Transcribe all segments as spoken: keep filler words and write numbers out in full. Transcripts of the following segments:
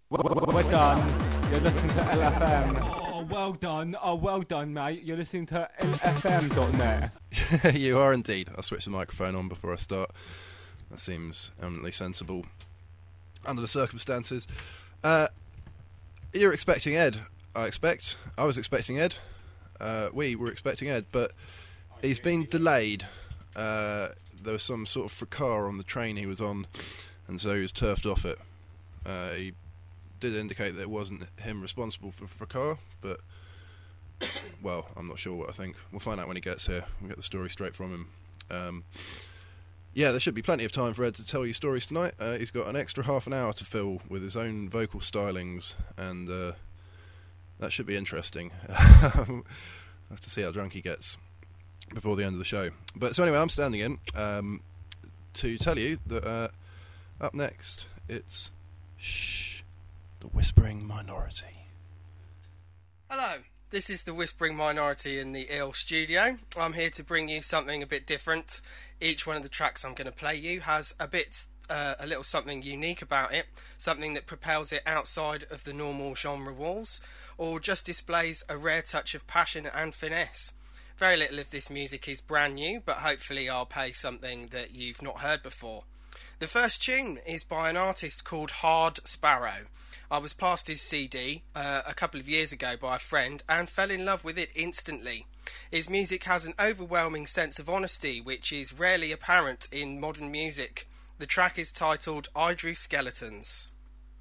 Well done. You're listening to L F M. Oh, well done. Oh, well done, mate. You're listening to L F M dot net. You are indeed. I'll switch the microphone on before I start. That seems eminently sensible under the circumstances. Uh, you're expecting Ed, I expect. I was expecting Ed. Uh, we were expecting Ed, but he's been delayed. Uh, there was some sort of fracas on the train he was on, and so he was turfed off it. Uh, he did indicate that it wasn't him responsible for fracas, but, well, I'm not sure what I think. We'll find out when he gets here. We'll get the story straight from him. Um, yeah, there should be plenty of time for Ed to tell you stories tonight. Uh, he's got an extra half an hour to fill with his own vocal stylings, and uh, that should be interesting. We'll have to see how drunk he gets before the end of the show. But so anyway, I'm standing in um, to tell you that uh, up next, it's Shh, the Whispering Minority. Hello, this is the Whispering Minority in the E L studio. I'm here to bring you something a bit different. Each one of the tracks I'm going to play you has a bit, uh, a little something unique about it, something that propels it outside of the normal genre walls, or just displays a rare touch of passion and finesse. Very little of this music is brand new, but hopefully I'll play something that you've not heard before. The first tune is by an artist called Hard Sparrow. I was passed his C D uh, a couple of years ago by a friend and fell in love with it instantly. His music has an overwhelming sense of honesty, which is rarely apparent in modern music. The track is titled I Drew Skeletons.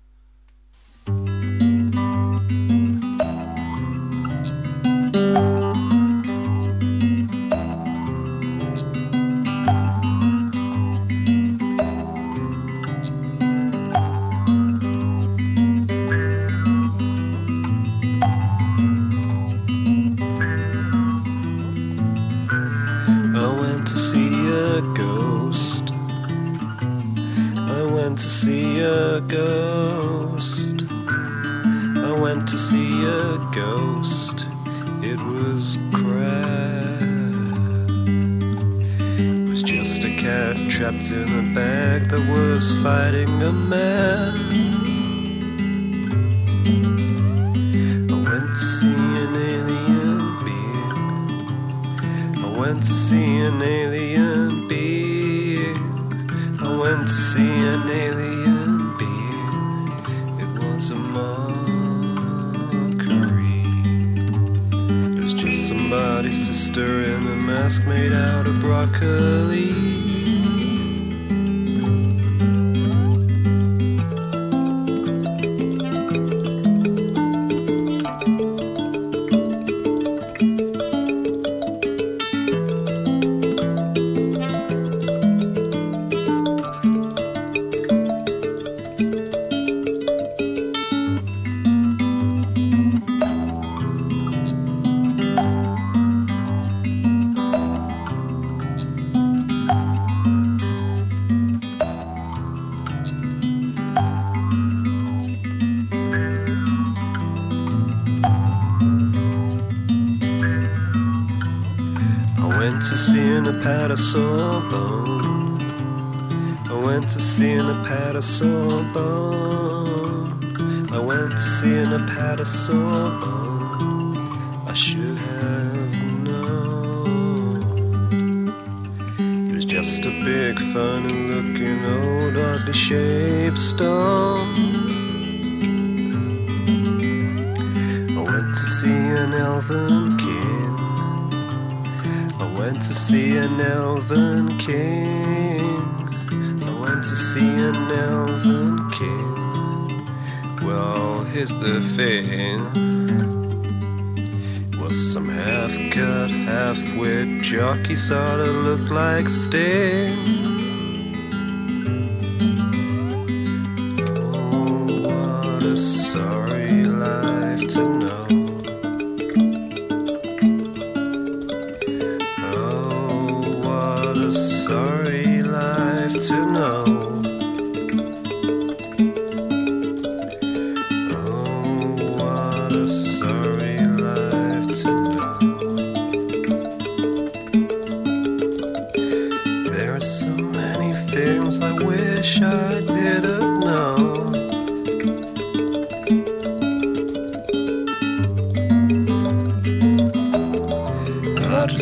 Ghost. I went to see a ghost. It was crap. It was just a cat trapped in a bag that was fighting a man. I went to see an alien being. I went to see an alien being. I went to see an alien a mockery. It was just somebody's sister in a mask made out of broccoli. Sawbone. I went to see an a sawbone. I went to see an a sawbone. I should have known. It was just a big funny looking old oddly shaped stone. I went to see an elven king. I went to see an elven king. I went to see an elven king. Well, here's the thing. It was some half-cut, half-wit jockey sorta looked like Sting. Oh, what a sorry life to know. Sorry life to know. Oh, what a sorry life to know. There are so many things I wish I didn't know.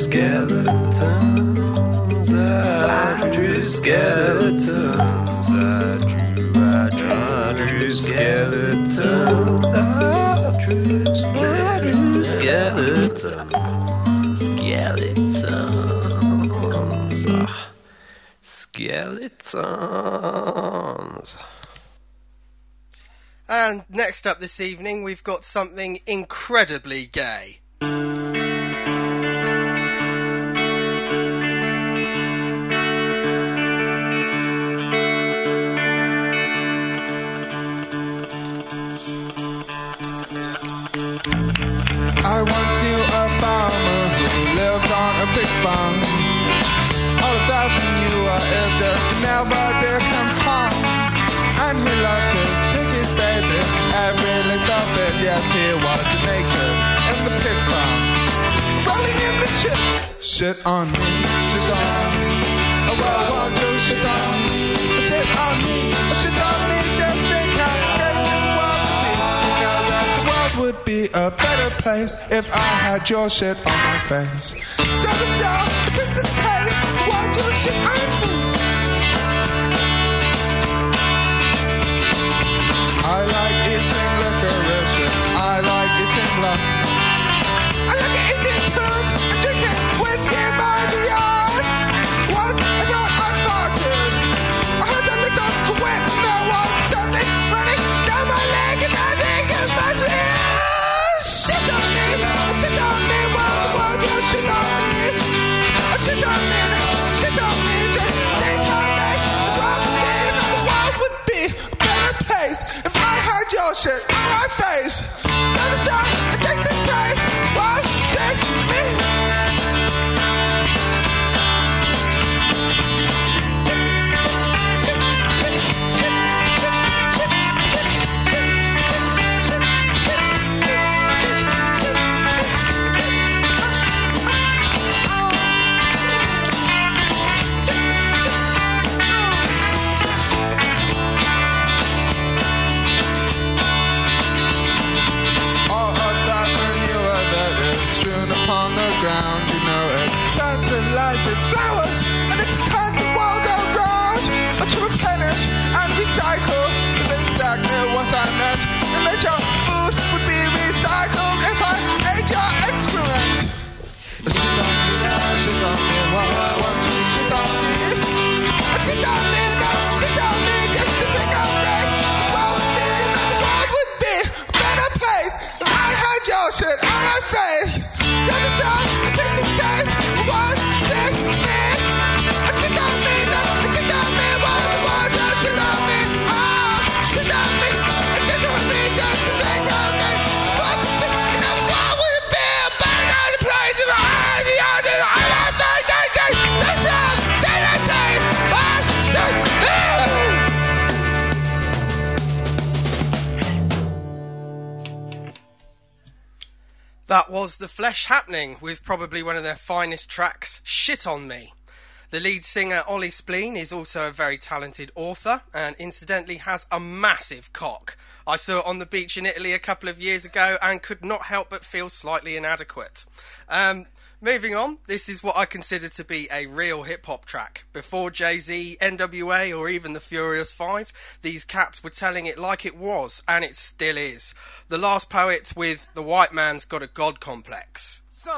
skeletons. I drew skeletons. I drew, I drew, I drew skeletons. I drew skeletons. Skeletons. Skeletons. Ah, skeletons. And next up this evening, we've got something incredibly gay. I once knew a farmer who lived on a pig farm. All of that we knew, it just never did him harm. And he loved his piggies, baby, every little bit. Yes, he was naked in the pig farm, rolling in the shit. Shit on me, shit on me. Oh, well, won't you shit on me? Shit on me, shit on me. Just think how great this world would be. You know that the world would be a better place if I had your shit on my face. So the sound, it is the taste. Won't you shit on me? I like eating licorice, I like eating love. I like eating prunes and drinking whiskey by the yard. Once I thought I farted, I heard a little squint. There was something running down my leg, and I think it must be shit on me, shit on me. Well, the world you shit on me, shit on me, shit on me. Just think how great this world would be. You know the world would be a better place if I had your shit on my face. So the sun, it takes the taste. Why shake me? Ground, you know it. Plants and life is flowers, and it's time the world around. But to replenish and recycle is exactly what I meant. And that your food would be recycled if I ate your excrement. Shit on me, shit on me, why won't you shit on me? Shit on me, no, shit on me, just to think I'm great. This world would be, you know the world would be a better place if I had your shit on my face. Shut us up, I take the taste. One shit me, I shit on me, no, I shit on me. One of the ones that shit on me, ah, shit on me, I shit on me. Just to think how great this world would be. You know the world would be a better place if I had the others. I want to take the taste. Shut up, take the taste. One shit me. That was The Flesh Happening with probably one of their finest tracks, Shit On Me. The lead singer, Ollie Spleen, is also a very talented author and incidentally has a massive cock. I saw it on the beach in Italy a couple of years ago and could not help but feel slightly inadequate. Um, moving on, this is what I consider to be a real hip-hop track. Before Jay-Z, N W A or even the Furious Five, these cats were telling it like it was, and it still is. The Last Poets with The White Man's Got a God Complex. Sun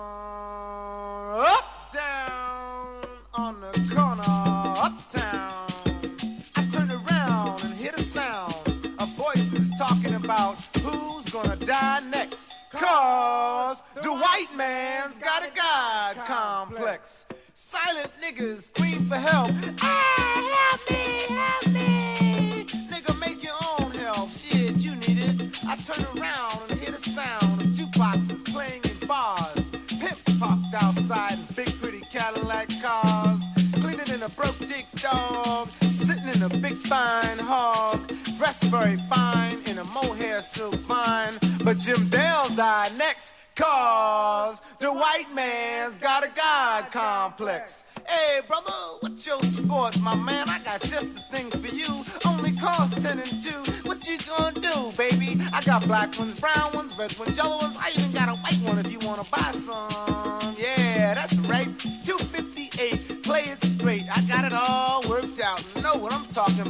up, down on the corner, uptown. I turned around and hear the sound of voices talking about who's gonna die next. Cause the white man's got a God complex. Silent niggas scream for help. Ah, help me, help me. Nigga, make your own help. Shit, you need it. I turn around and hear the sound of jukeboxes playing in bars. Pimps parked outside in big pretty Cadillac cars. Cleaner than a broke dick dog. Sitting in a big fine hog. Dressed very fine in a mohair silk vine. But Jim Dale died next. Cause the white man's got a God complex. Hey, brother, what's your sport, my man? I got just the thing for you. Only cost ten and two. What you gonna do, baby? I got black ones, brown ones, red ones, yellow ones. I even got a white one if you wanna buy some. Yeah, that's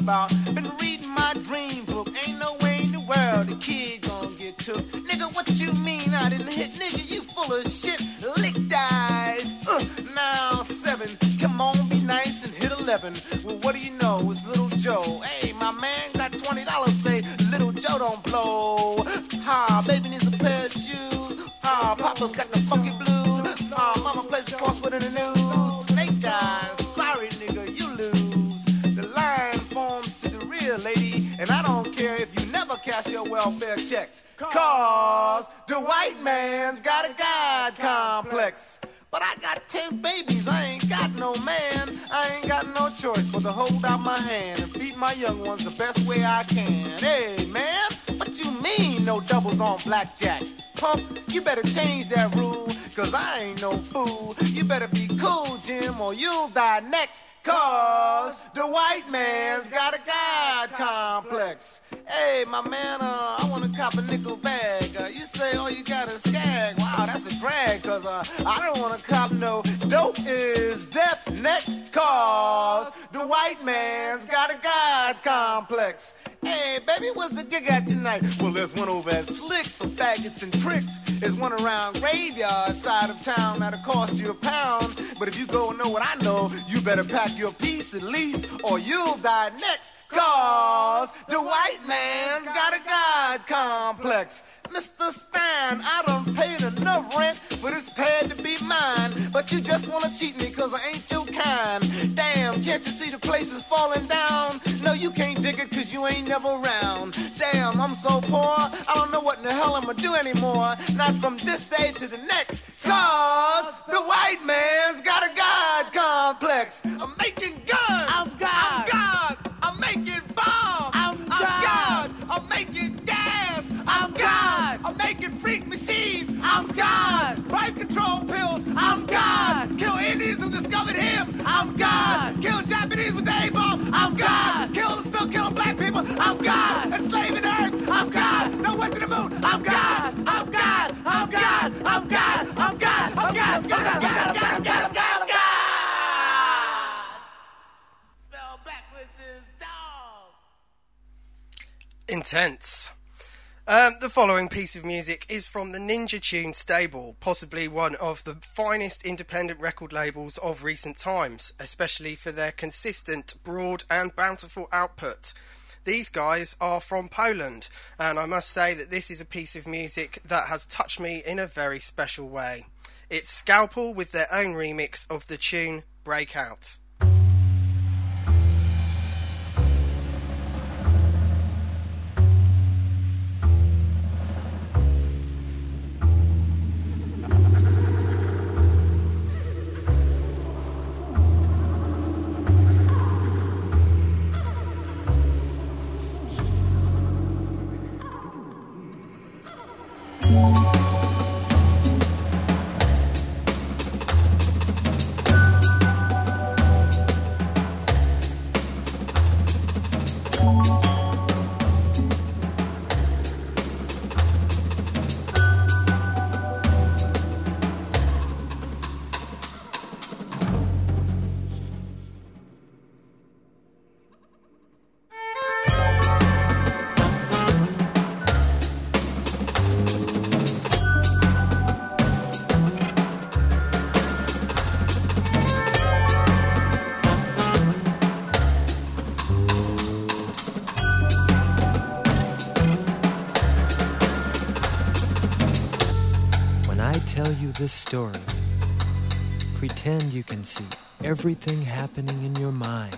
about. Been reading my dream book. Ain't no way in the world the kid gonna get took. Nigga, what you mean I didn't hit? Nigga, you full of shit. Licked eyes. Uh, now seven. Come on, be nice and hit eleven. Well, what do you know? It's Little Joe. Hey, my man got twenty dollars. Say, Little Joe don't blow. Ha, baby needs a pair of shoes. Ha, Papa's got the funky blues. Ha, Mama plays the crossword in the news. Snake eyes. Sorry, nigga, you lose. The line forms to the real lady. And I don't care if you never cash your welfare checks. Cause the white man's got a God complex. But I got ten babies, I ain't got no man. I ain't got no choice but to hold out my hand and feed my young ones the best way I can. Hey, man, what you mean no doubles on blackjack? Pump, you better change that rule, cause I ain't no fool. You better be cool, Jim, or you'll die next. Cause the white man's got a God complex. Hey, my man, uh, I wanna cop a nickel bag. Uh, you say all you got is skag. Wow, that's a drag, cause uh, I don't wanna cop no dope is death next. Cause the white man's got a God complex. Hey, baby, what's the gig at tonight? Well, there's one over at Slicks for faggots and tricks. There's one around Graveyard side of town that'll cost you a pound. But if you go know what I know, you better pack your piece at least, or you'll die next. Cause the white man's got a God complex. Mister Stein, I done paid enough rent for this pad to be mine. But you just wanna cheat me cause I ain't your kind. Damn, can't you see the place is falling down? No, you can't dig it cause you ain't never around. Damn, I'm so poor, I don't know what in the hell I'ma do anymore. Not from this day to the next. Cause the white man's got a God complex. I'm making guns. I'm God. I'm God. I'm making bombs. I'm God. I'm God. I'm making gas. I'm God. I'm making freak machines. I'm God. Birth control pills. I'm God. Kill Indians who discovered him. I'm God. Kill Japanese with the A-bomb. I'm God. Kill still killing black people. I'm God. Enslaving earth. I'm God. No went to the moon. I'm God. I'm God. I'm God. I'm God. I'm God. I'm God. I'm God. I'm God. I'm God. I'm God. I'm God. I'm God. Spell backwards is dog. Intense. Um, the following piece of music is from the Ninja Tune stable, possibly one of the finest independent record labels of recent times, especially for their consistent, broad and bountiful output. These guys are from Poland, and I must say that this is a piece of music that has touched me in a very special way. It's Scalpel with their own remix of the tune Breakout. This story. Pretend you can see everything happening in your mind.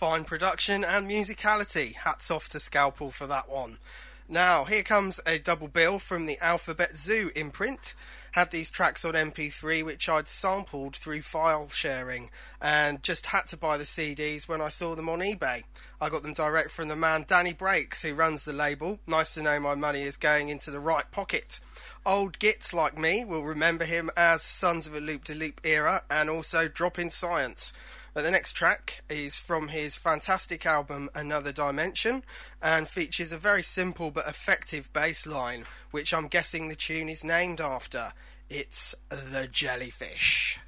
fine production and musicality. Hats off to Scalpel for that one. Now, here comes a double bill from the Alphabet Zoo imprint. Had these tracks on M P three, which I'd sampled through file sharing, and just had to buy the C Ds when I saw them on eBay. I got them direct from the man Danny Breaks, who runs the label. Nice to know my money is going into the right pocket. Old gits like me will remember him as Sons of a Loop-de-Loop era, and also Drop in Science. But the next track is from his fantastic album Another Dimension, and features a very simple but effective bass line, which I'm guessing the tune is named after. It's The Jellyfish.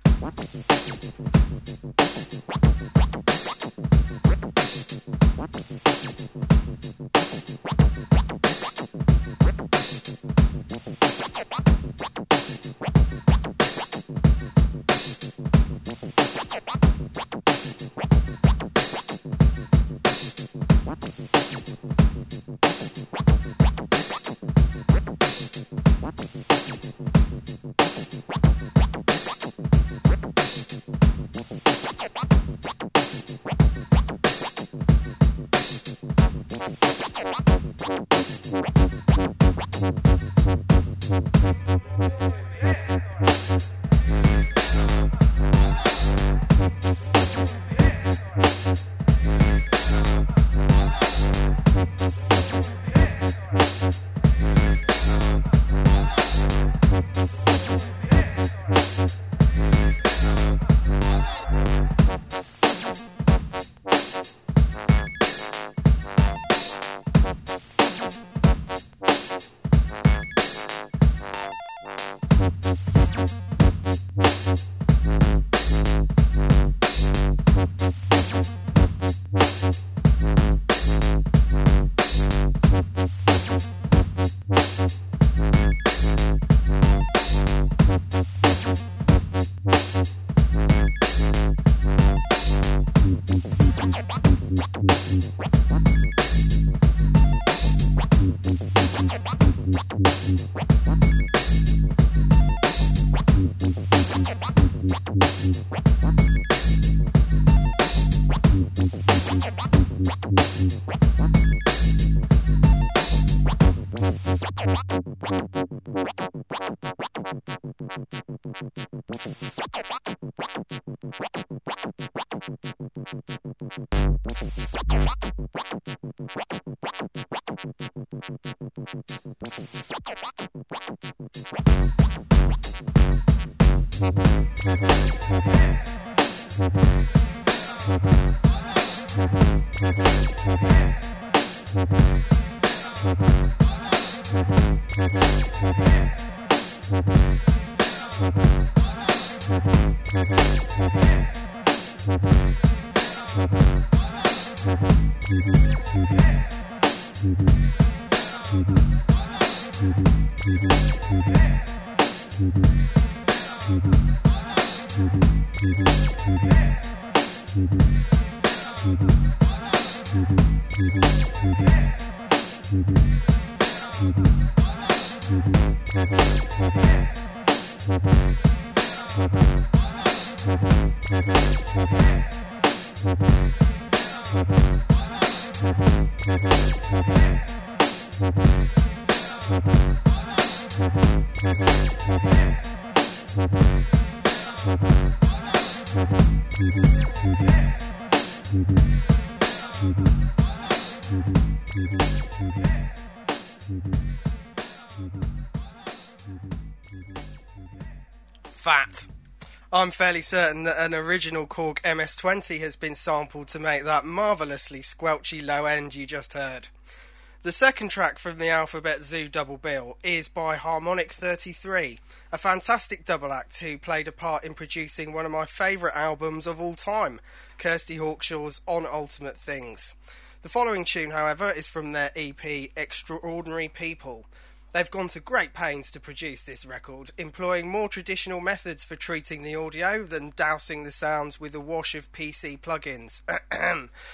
Fat. I'm fairly certain that an original Korg M S twenty has been sampled to make that marvellously squelchy low end you just heard. The second track from the Alphabet Zoo double bill is by Harmonic thirty-three, a fantastic double act who played a part in producing one of my favourite albums of all time, Kirsty Hawkshaw's On Ultimate Things. The following tune, however, is from their E P Extraordinary People. They've gone to great pains to produce this record, employing more traditional methods for treating the audio than dousing the sounds with a wash of P C plugins.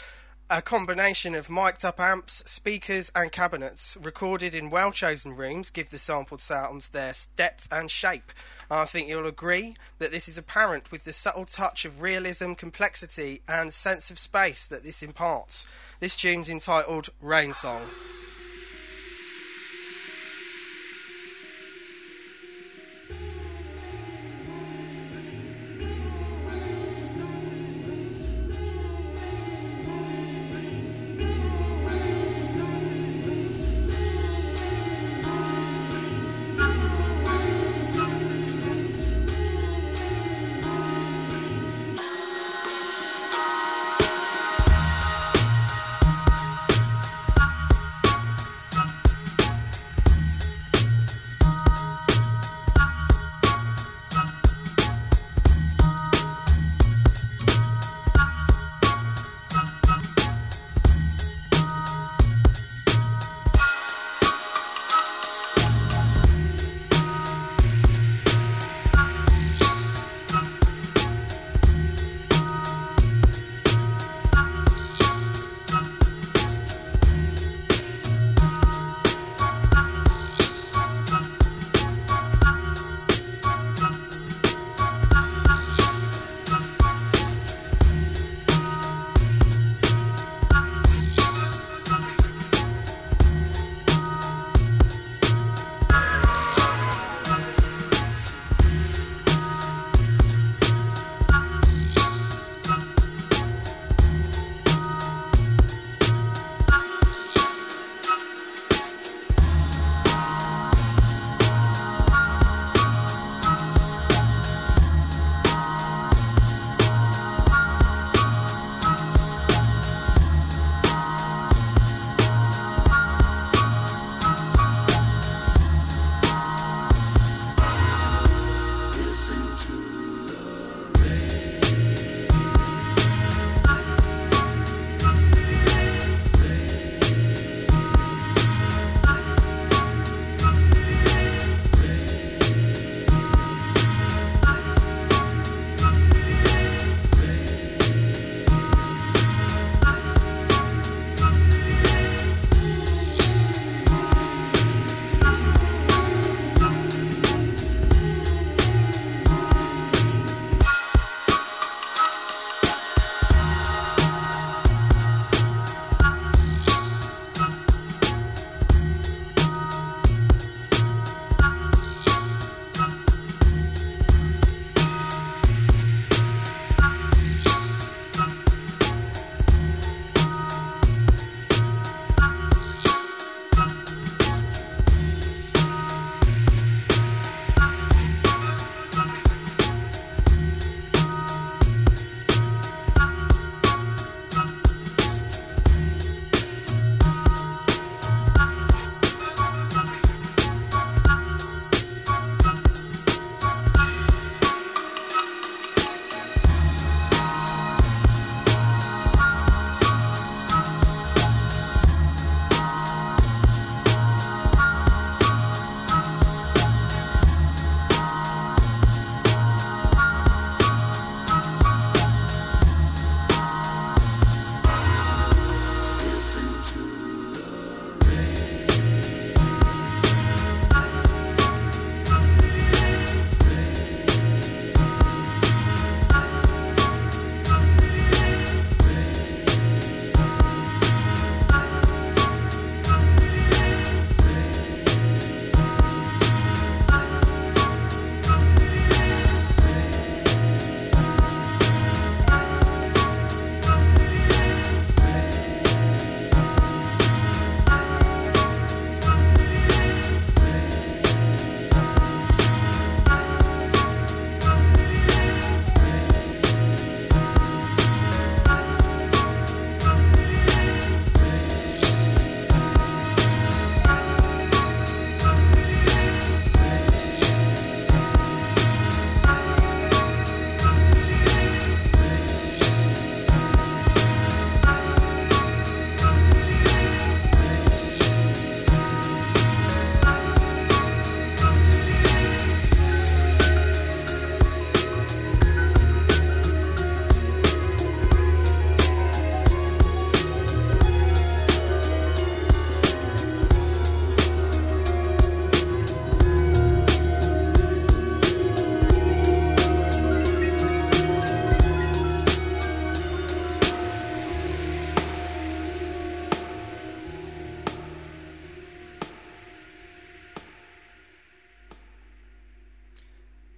A combination of mic'd up amps, speakers and cabinets recorded in well chosen rooms give the sampled sounds their depth and shape. I think you'll agree that this is apparent with the subtle touch of realism, complexity and sense of space that this imparts. This tune's entitled Rain Song.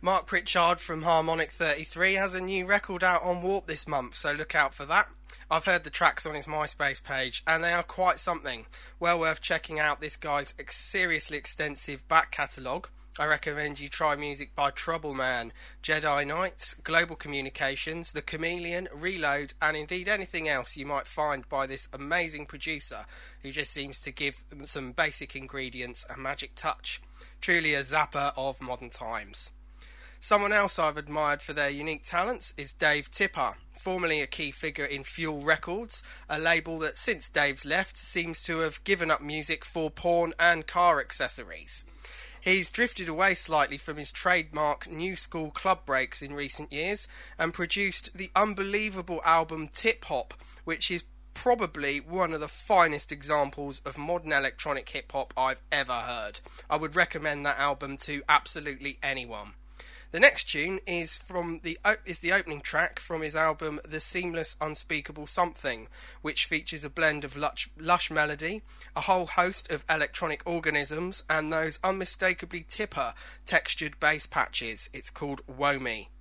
Mark Pritchard from Harmonic thirty-three has a new record out on Warp this month, so look out for that. I've heard the tracks on his MySpace page, and they are quite something. Well worth checking out this guy's ex- seriously extensive back catalogue. I recommend you try music by Trouble Man, Jedi Knights, Global Communications, The Chameleon, Reload, and indeed anything else you might find by this amazing producer who just seems to give some basic ingredients a magic touch. Truly a zapper of modern times. Someone else I've admired for their unique talents is Dave Tipper, formerly a key figure in Fuel Records, a label that since Dave's left seems to have given up music for porn and car accessories. He's drifted away slightly from his trademark new school club breaks in recent years and produced the unbelievable album Tip Hop, which is probably one of the finest examples of modern electronic hip hop I've ever heard. I would recommend that album to absolutely anyone. The next tune is from the is the opening track from his album The Seamless Unspeakable Something, which features a blend of lush, lush melody, a whole host of electronic organisms, and those unmistakably Tipper textured bass patches. It's called Woe Me.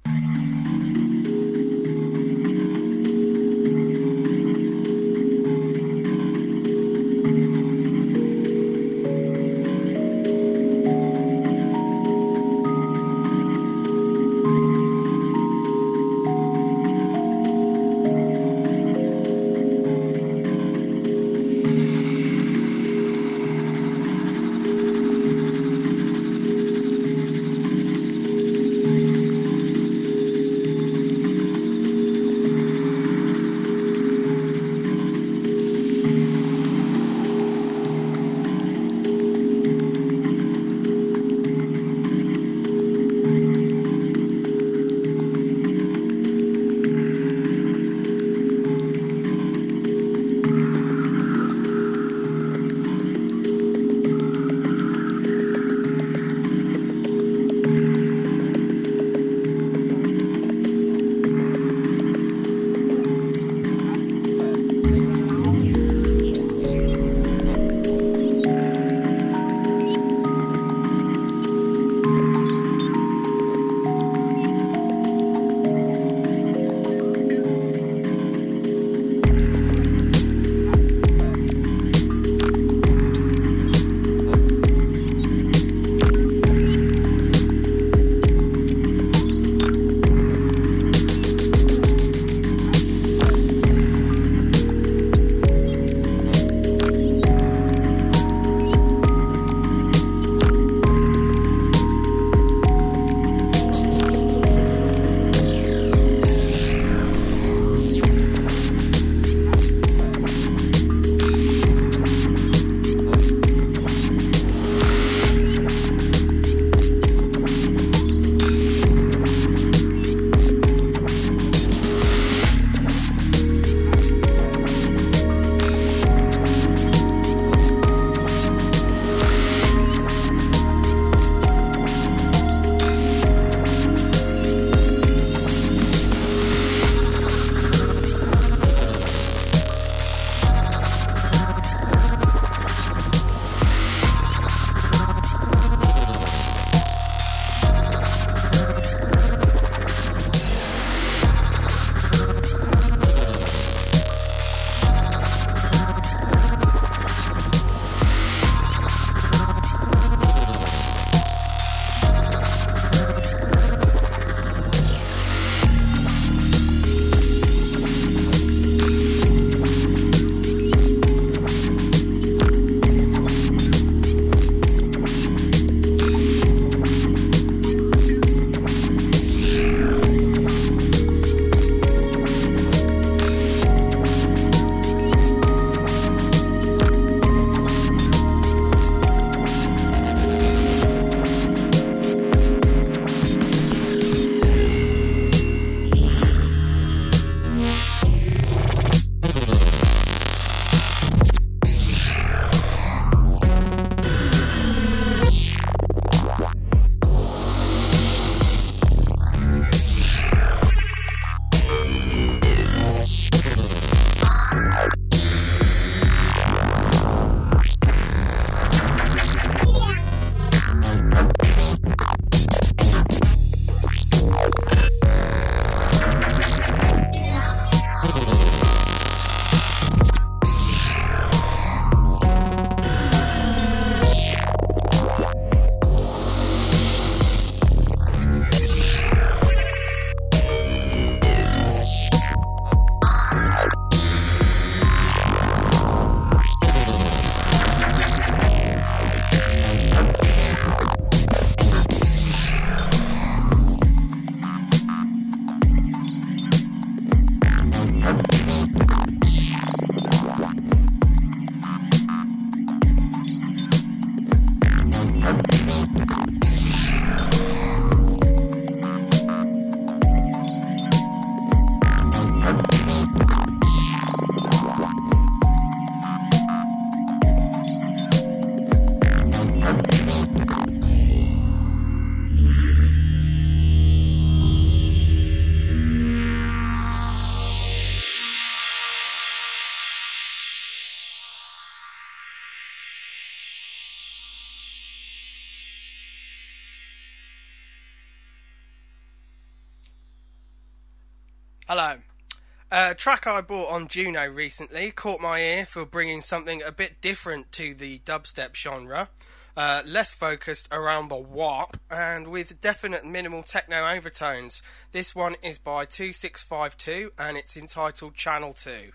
Hello. A track I bought on Juno recently caught my ear for bringing something a bit different to the dubstep genre, uh, less focused around the warp and with definite minimal techno overtones. This one is by two six five two and it's entitled Channel two.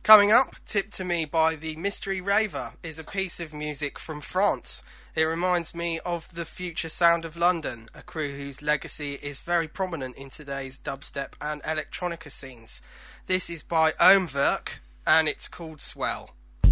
Coming up, Tipped to Me by the Mystery Raver is a piece of music from France. It reminds me of the future sound of London, a crew whose legacy is very prominent in today's dubstep and electronica scenes. This is by Oemwerk and it's called Swell.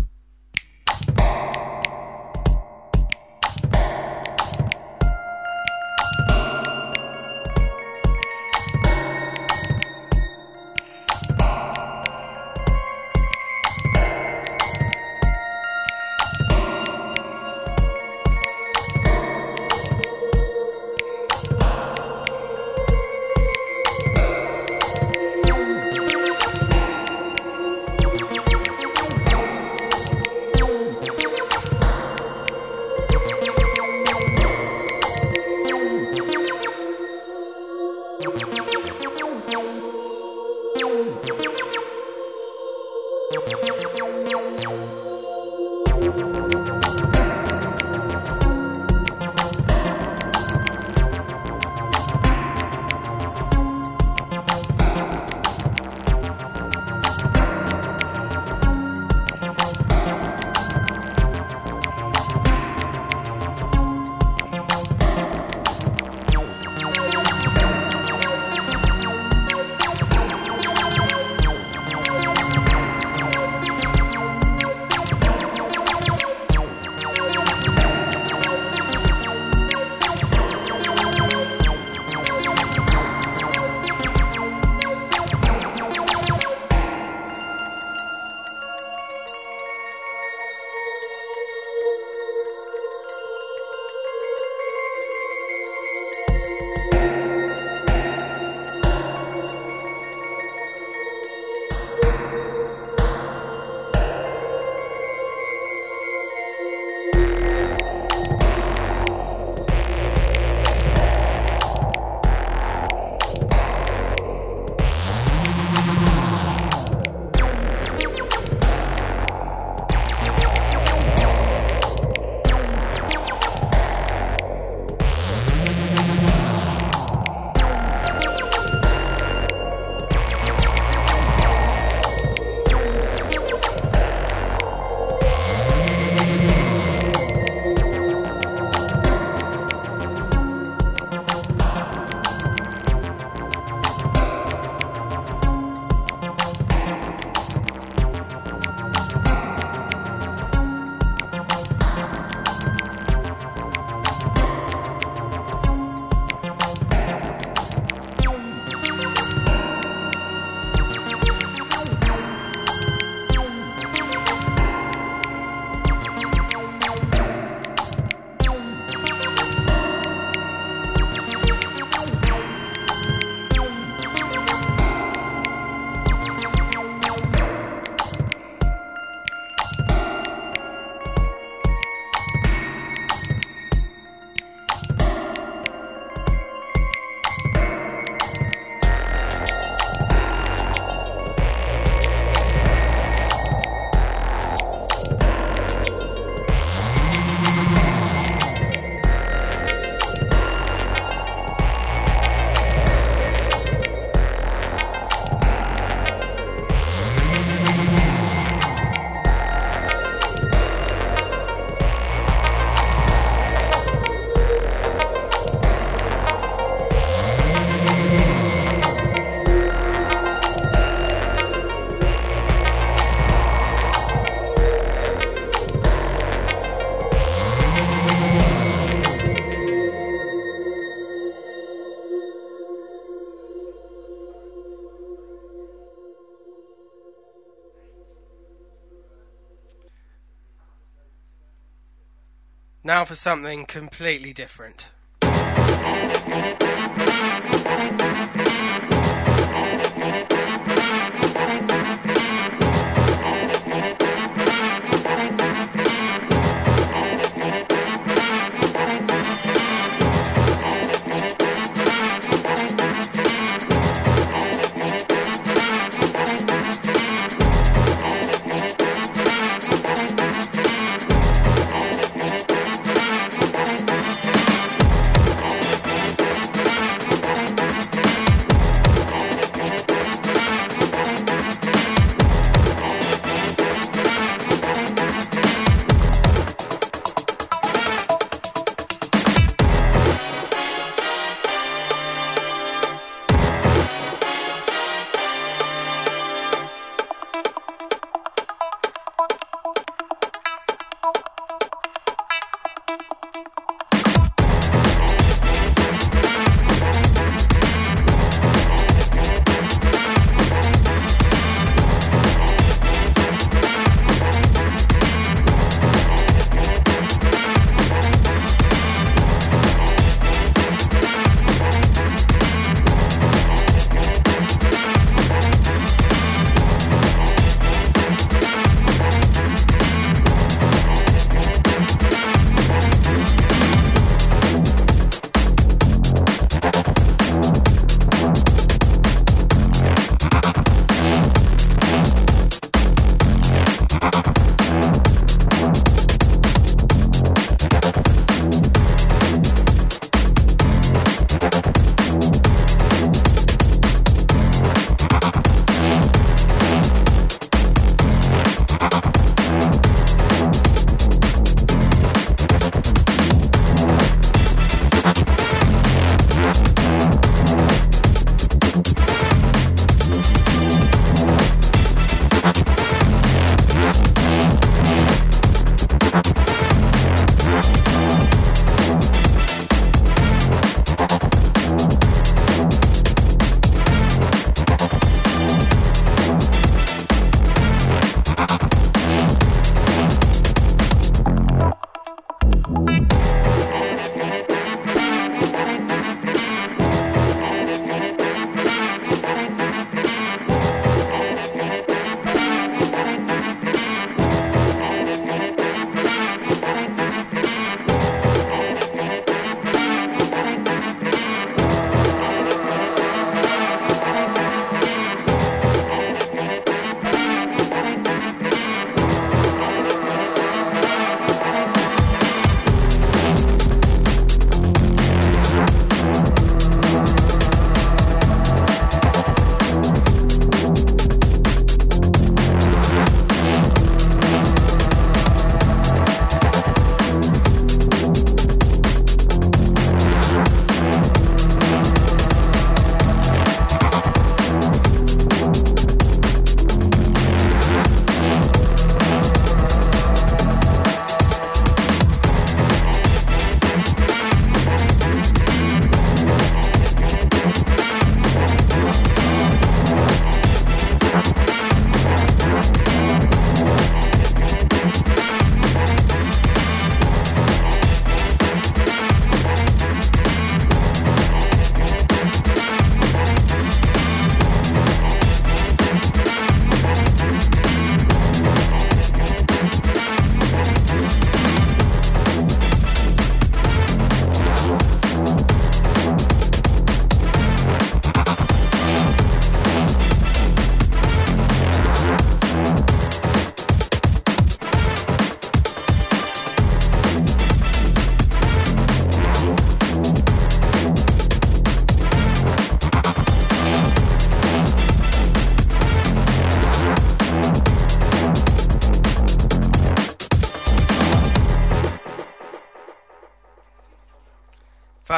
Now for something completely different.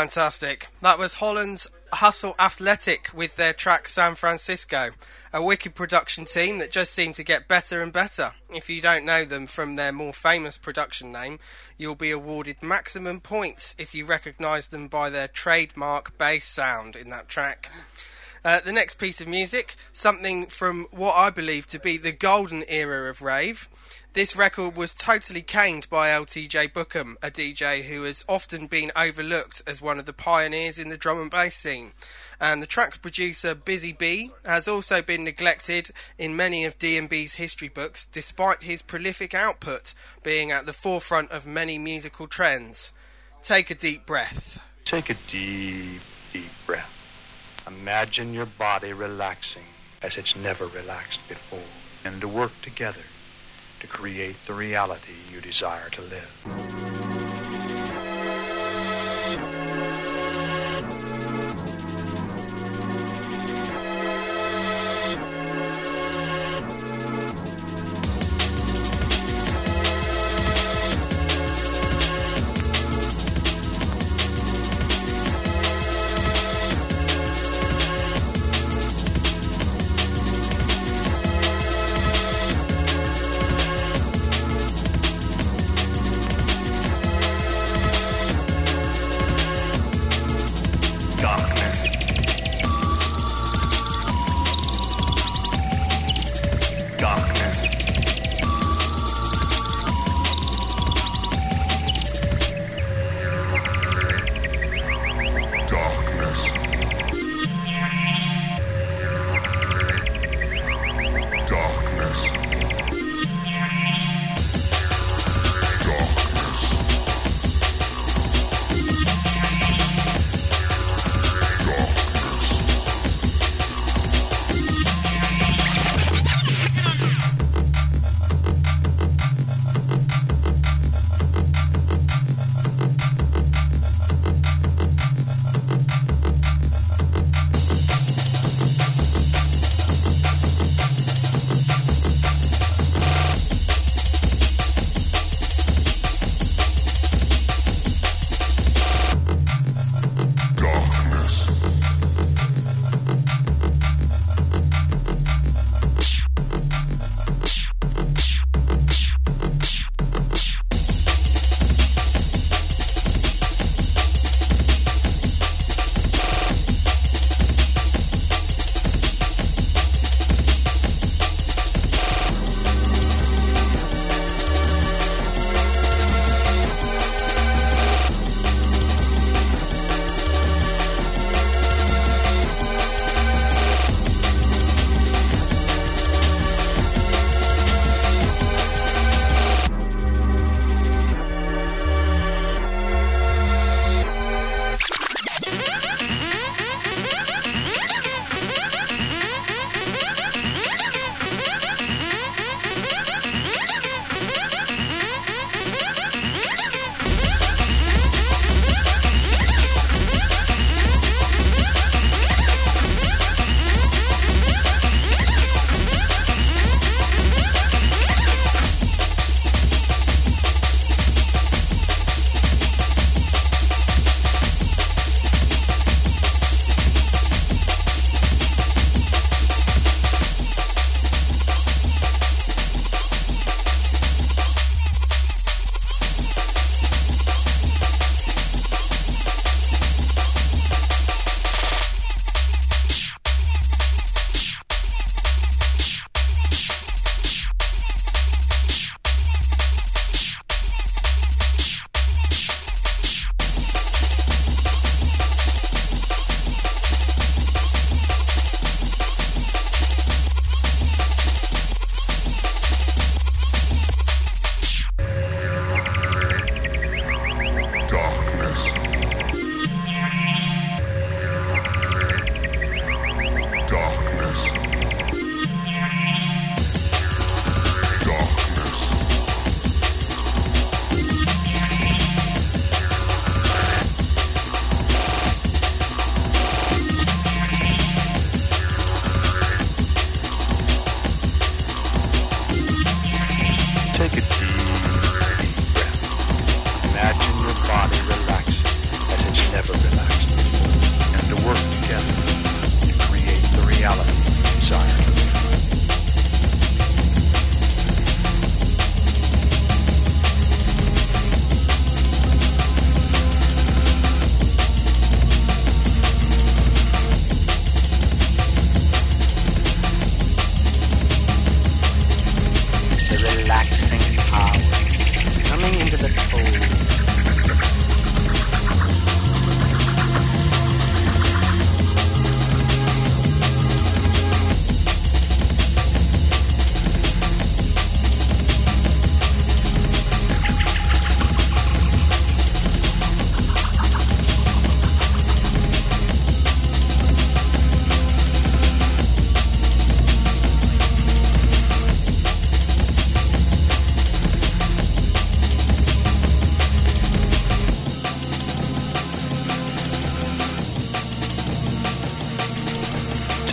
Fantastic. That was Holland's Hustle Athletic with their track San Francisco. A wicked production team that just seem to get better and better. If you don't know them from their more famous production name, you'll be awarded maximum points if you recognise them by their trademark bass sound in that track. Uh, the next piece of music, something from what I believe to be the golden era of rave. This record was totally caned by L T J Bookham, a D J who has often been overlooked as one of the pioneers in the drum and bass scene. And the track's producer, Busy Bee, has also been neglected in many of D and B's history books, despite his prolific output being at the forefront of many musical trends. Take a deep breath. Take a deep, deep breath. Imagine your body relaxing as it's never relaxed before, and to work together to create the reality you desire to live.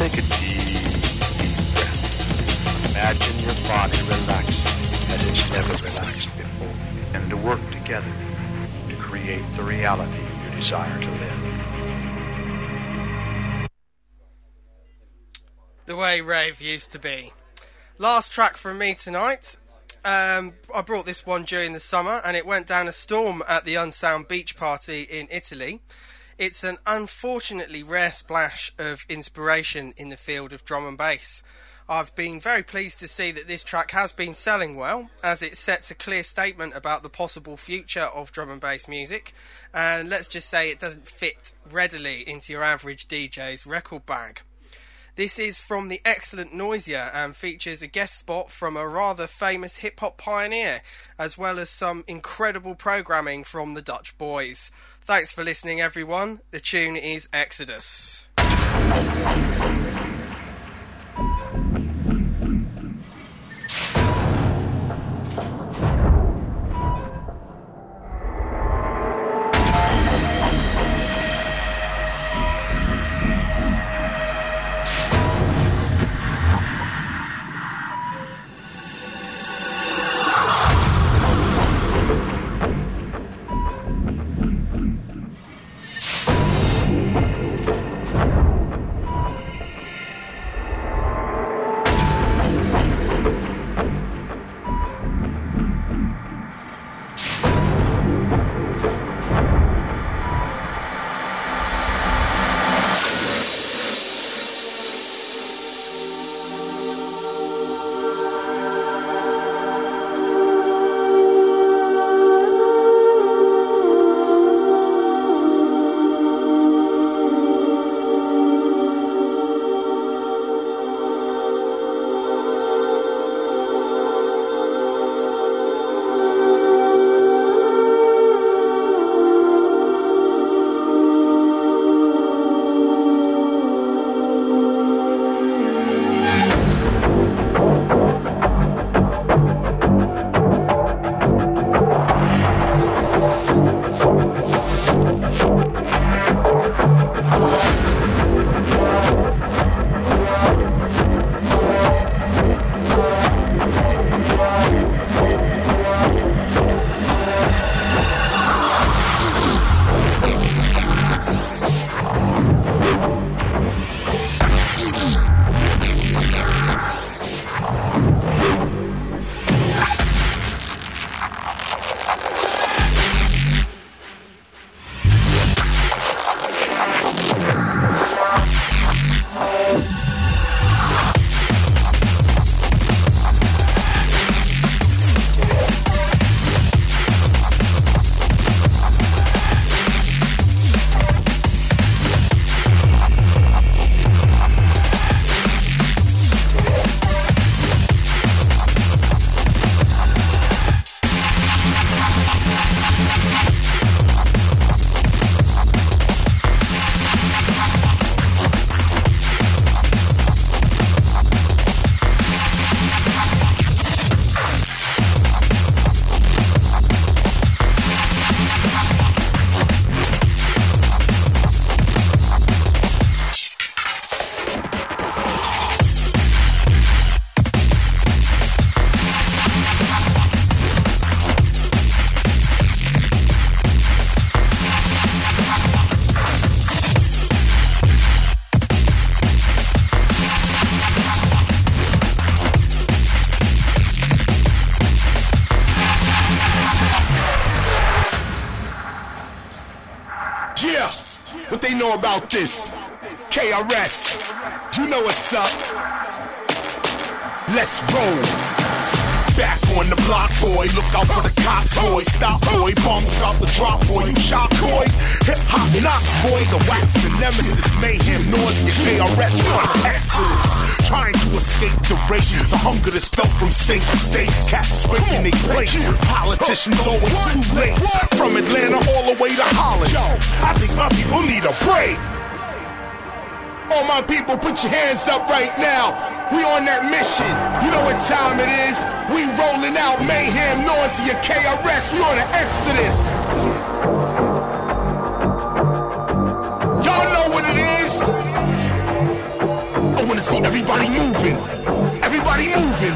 take a deep, deep breath. Imagine your body relaxing as it's never relaxed before, and to work together to create the reality you desire to live. The way rave used to be. Last track from me tonight. Um, I brought this one during the summer and it went down a storm at the Unsound Beach Party in Italy. It's an unfortunately rare splash of inspiration in the field of drum and bass. I've been very pleased to see that this track has been selling well, as it sets a clear statement about the possible future of drum and bass music, and let's just say it doesn't fit readily into your average D J's record bag. This is from the excellent Noisia and features a guest spot from a rather famous hip-hop pioneer, as well as some incredible programming from the Dutch Boys. Thanks for listening, everyone. The tune is Exodus. About this K R S, you know what's up. Let's roll. Back on the block, boy. Look out for the cops, boy. Stop, boy. Bombs about to drop, boy. You shot, boy. Hip hop knocks, boy. The wax, the nemesis, mayhem, nausea. K R S, Exodus. Trying to escape the rage, the hunger that's felt from state to state. Cats breaking they plate. Politicians always too late. From Atlanta all the way to Holland. I think my people need a break. All my people, put your hands up right now. We on that mission. You know what time it is. We rolling out mayhem, nausea, K R S. We on an Exodus. Y'all know what it is. Everybody moving. Everybody moving.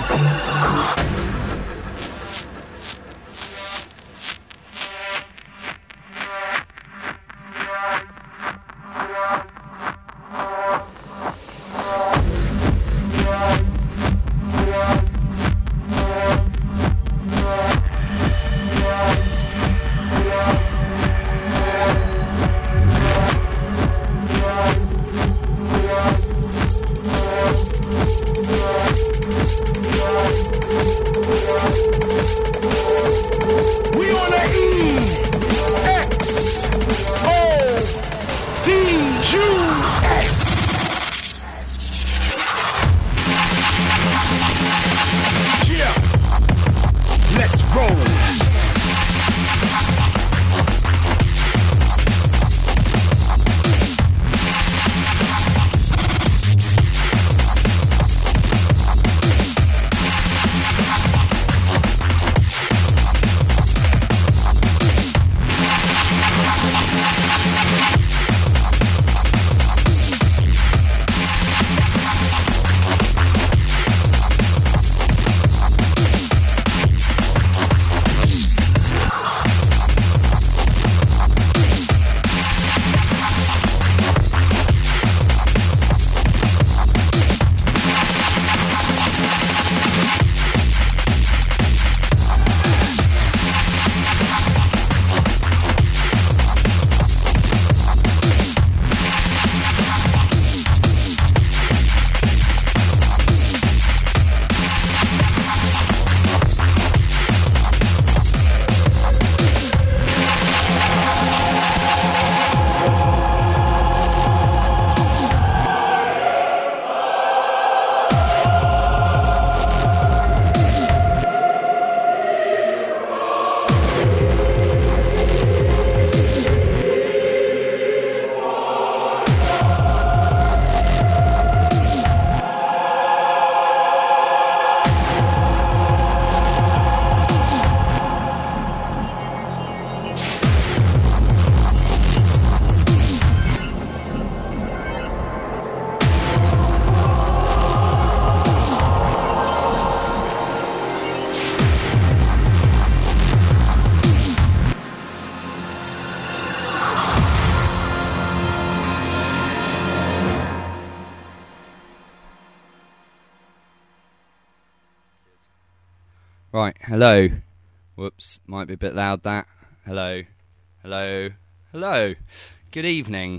Right, hello. Whoops, might be a bit loud that. Hello, hello, hello. Good evening.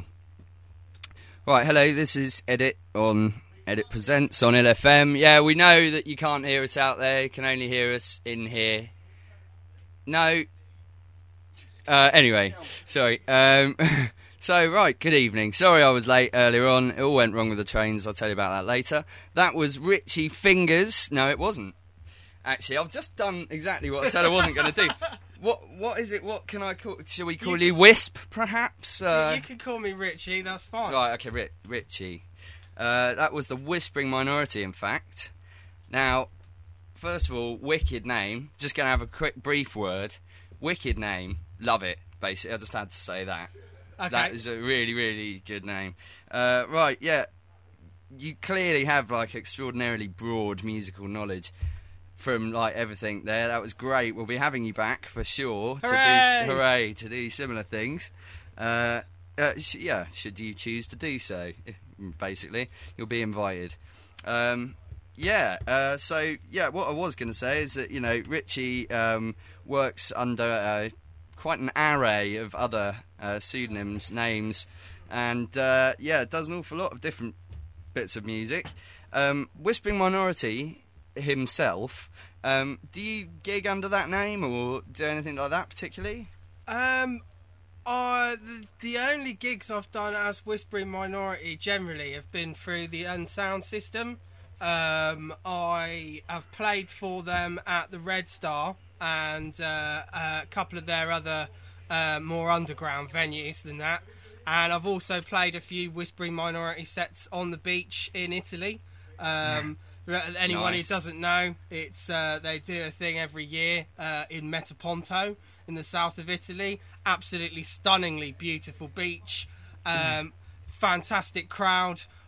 Right, hello, this is Edit on Edit Presents on L F M. Yeah, we know that you can't hear us out there, you can only hear us in here. No. Uh, anyway, sorry. Um, so, right, good evening. Sorry I was late earlier on. It all went wrong with the trains, I'll tell you about that later. That was Richie Fingers. No, it wasn't. Actually, I've just done exactly what I said I wasn't going to do. What? What is it? What can I call... Shall we call you, you Wisp, perhaps? Uh, you can call me Richie, that's fine. Right, okay, Ri- Richie. Uh, that was the Whispering Minority, in fact. Now, first of all, wicked name. Just going to have a quick, brief word. Wicked name. Love it, basically. I just had to say that. Okay. That is a really, really good name. Uh, right, yeah. You clearly have, like, extraordinarily broad musical knowledge from, like, everything there. That was great. We'll be having you back for sure. Hooray! To do, hooray! To do similar things. Uh, uh, sh- yeah, should you choose to do so, basically, you'll be invited. Um, yeah. Uh, so yeah, what I was going to say is that you know Richie um, works under uh, quite an array of other uh, pseudonyms, names, and uh, yeah, does an awful lot of different bits of music. Um, Whispering Minority himself, um, do you gig under that name or do anything like that particularly? Um, uh, the, the only gigs I've done as Whispering Minority generally have been through the Unsound system. Um, I have played for them at the Red Star and uh, a couple of their other uh, more underground venues than that. And I've also played a few Whispering Minority sets on the beach in Italy. Um, anyone nice. Who doesn't know, it's uh, they do a thing every year uh, in Metaponto in the south of Italy. Absolutely stunningly beautiful beach, um, fantastic crowd,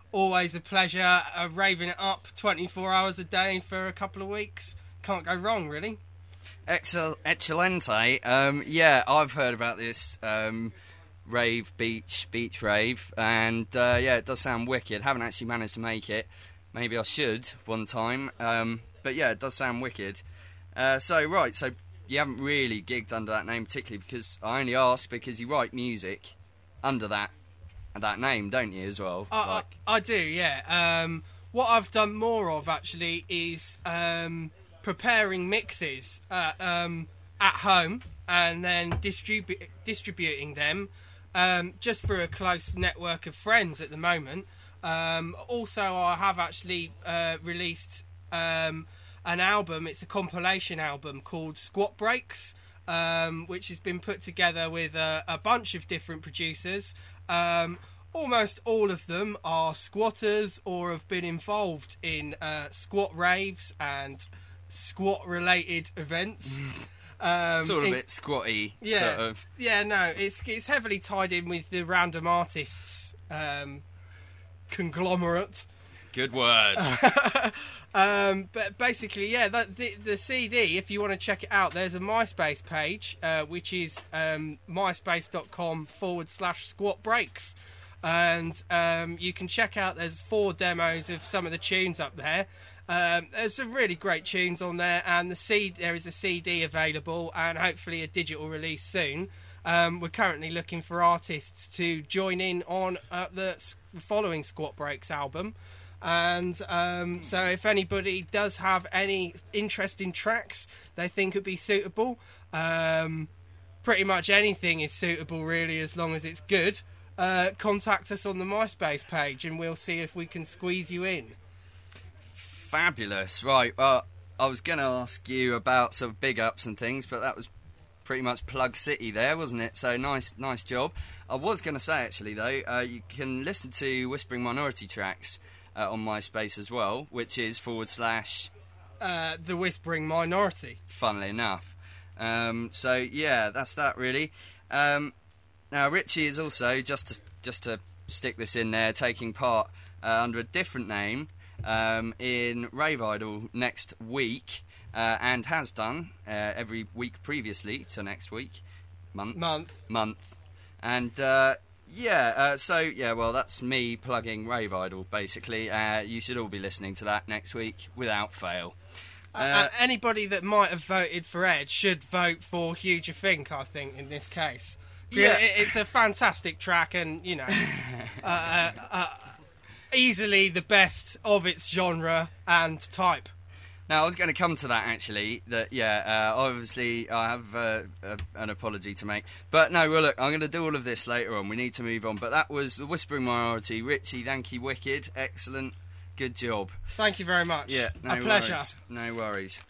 always a pleasure. Uh, raving it up twenty-four hours a day for a couple of weeks. Can't go wrong, really. Excel, Excelente. Um, yeah, I've heard about this um, rave, beach, beach rave, and uh, yeah, it does sound wicked. Haven't actually managed to make it. Maybe I should one time. Um, but yeah, it does sound wicked. Uh, so, right, so you haven't really gigged under that name particularly, because I only asked because you write music under that that name, don't you, as well? I, like... I, I do, yeah. Um, what I've done more of, actually, is um, preparing mixes uh, um, at home and then distribu- distributing them um, just through a close network of friends at the moment. Um, also, I have actually uh, released um, an album. It's a compilation album called Squat Breaks, um, which has been put together with a, a bunch of different producers. Um, almost all of them are squatters or have been involved in uh, squat raves and squat-related events. Um, sort of in- a bit squatty, yeah, sort of. Yeah, no, it's it's heavily tied in with the Random Artists um, conglomerate. Good word. um, but basically, yeah, that, the, the C D, if you want to check it out, there's a MySpace page, uh, which is um, myspace.com forward slash squat breaks. And um, you can check out, there's four demos of some of the tunes up there. Um, there's some really great tunes on there, and the C- there is a C D available, and hopefully a digital release soon. Um, we're currently looking for artists to join in on uh, the s- following Squat Breaks album. And um, so if anybody does have any interesting tracks they think would be suitable, um, pretty much anything is suitable really, as long as it's good, uh, contact us on the MySpace page and we'll see if we can squeeze you in. Fabulous. Right, well, I was going to ask you about sort of big ups and things, but that was pretty much Plug City there, wasn't it? So nice nice job. I was going to say, actually, though, uh, you can listen to Whispering Minority tracks uh, on MySpace as well, which is forward slash... Uh, the Whispering Minority. Funnily enough. Um, so, yeah, that's that, really. Um, now, Richie is also, just to, just to stick this in there, taking part uh, under a different name um, in Rave Idol next week. Uh, and has done uh, every week previously to next week, month, month, month, and uh, yeah. Uh, so yeah, well, that's me plugging Rave Idol basically. Uh, you should all be listening to that next week without fail. Uh, uh, anybody that might have voted for Ed should vote for Huge Think, I think, in this case. Yeah, it, it's a fantastic track, and you know, uh, uh, easily the best of its genre and type. Now, I was going to come to that, actually, that, yeah, uh, obviously I have uh, a, an apology to make. But, no, well, look, I'm going to do all of this later on. We need to move on. But that was the Whispering Minority. Richie, thank you, wicked. Excellent. Good job. Thank you very much. Yeah, no a pleasure. worries. No worries.